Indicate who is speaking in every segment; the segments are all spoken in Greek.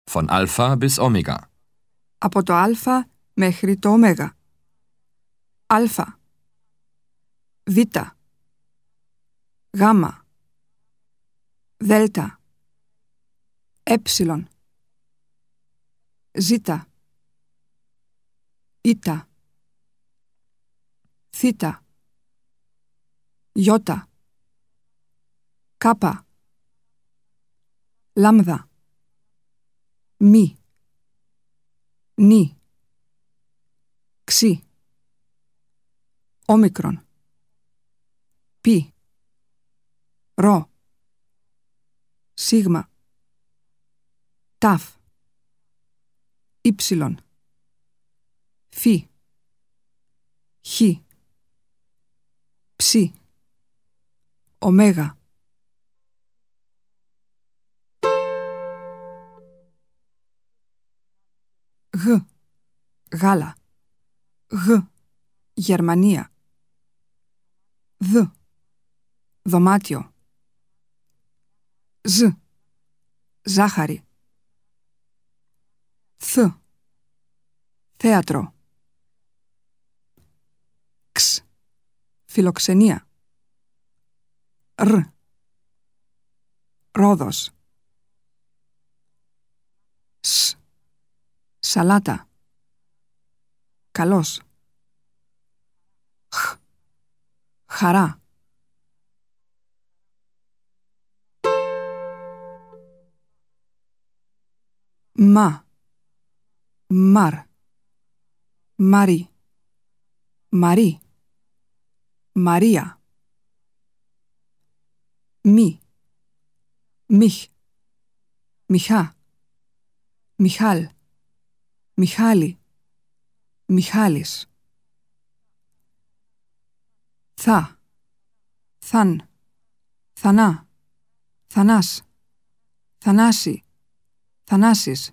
Speaker 1: Von Alpha bis Omega.
Speaker 2: Από το α μέχρι το ω. Α. Β. Γ. Δ. Ε. Ζ. Ή. Θ. Ι. Κ. Λάμδα. Μη. Νη. Ξι. Όμικρον. Πι. Ρο. Σίγμα. Ταφ. Ήψιλον. Φι. Χ. Ψι. Ωμέγα. Γ. Γάλα. Γ. Γερμανία. Δ. Δωμάτιο. Ζ. Ζάχαρη. Θ. Θέατρο. Ξ. Φιλοξενία. Ρ. Ρόδος. Σ. Σαλάτα. Καλός. Χ. Χαρά. Μα. Μαρ. Μαρί. Μαρί. Μαρία. Μη. Μιχ. Μιχά. Μιχάλ. Μιχάλη. Μιχάλης. Θα. Θαν. Θανά. Θανάς. Θανάση. Θανάσης.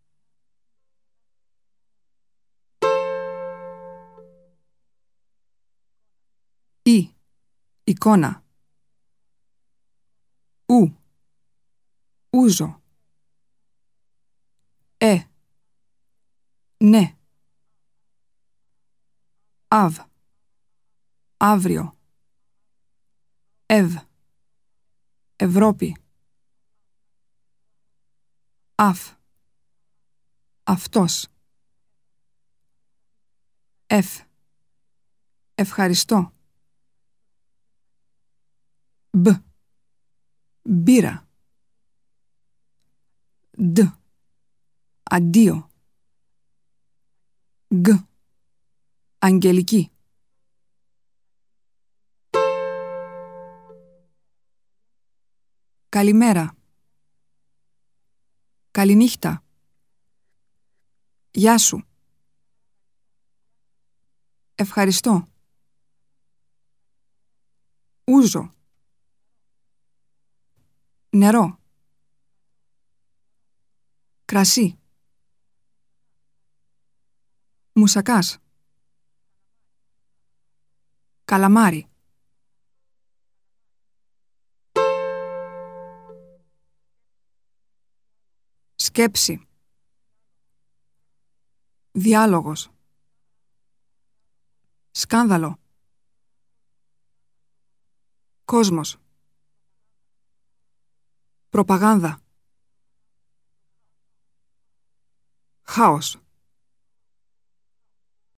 Speaker 2: Ή. Εικόνα. Ου. Ούζο. Ναι. Αβ. Αύριο. Ευ. Ευρώπη. Αφ. Αυτός. Εφ. Ευχαριστώ. Μπ. Μπύρα. Ντ. Αντίο. Γκ. Αγγελική. Καλημέρα. Καληνύχτα. Γεια σου. Ευχαριστώ. Ούζο. Νερό. Κρασί. Μουσακάς. Καλαμάρι. Σκέψη. Διάλογος. Σκάνδαλο. Κόσμος. Προπαγάνδα. Χάος.